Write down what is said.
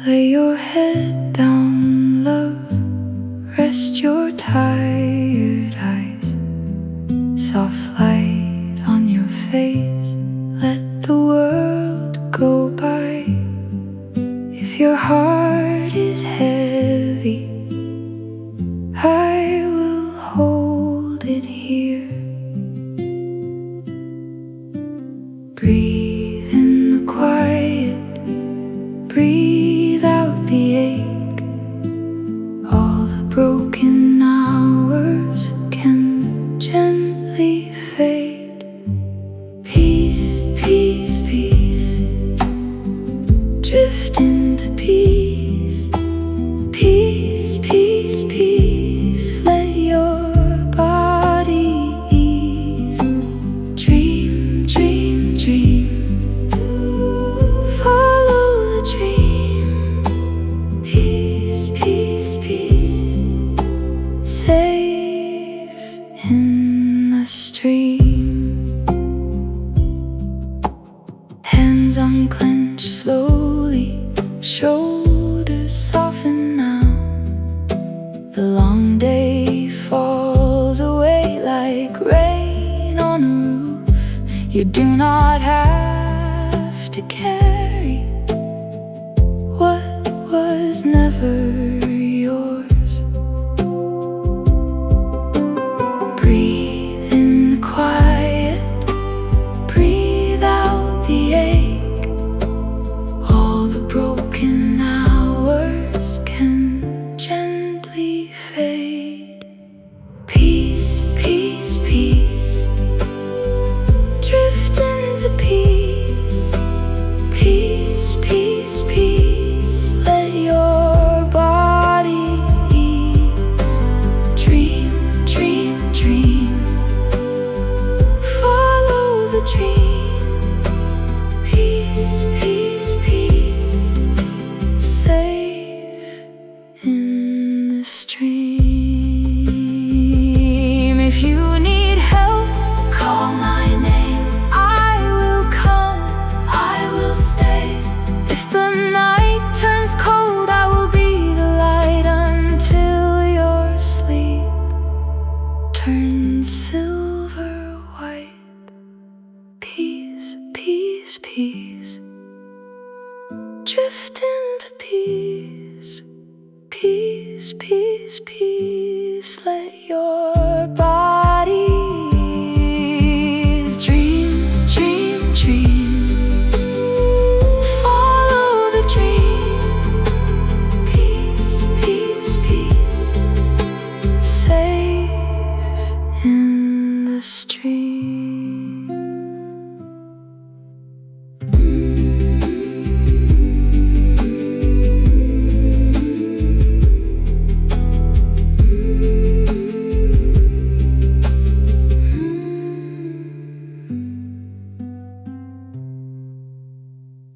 Lay your head down, love. Rest your tired eyes. Soft light on your face. Let the world go by. If your heart is heavy, I will hold it here. Breathe in the quiet. Breathe out the ache. All the broken hours can gently fade. Peace, peace, peace. Drift into peace. Peace, peace, peace. Let your body ease. Dream, dream, dream. Follow the dream. Peace, peace, peace. Safe in the stream. Hands unclench slowly. Shoulders soften now. The long day falls away like rain on a roof. You do not have to carry what was never yours. Breathe in the quiet. Breathe out the ache. All the broken hours can gently fade. Peace, peace, peace. Drift into peace. Peace, peace, peace. Let your body ease. Dream, dream, dream. Follow the dream. Peace, peace, peace. Safe in the stream. If you need help, call my name. I will come, I will stay. If the night turns cold, I will be the light until your sleep turns silver white. Peace, peace, peace. Drift into peace. Peace, peace, peace. Let your body ease. Dream, dream, dream. Follow the dream. Peace, peace, peace. Safe in the stream.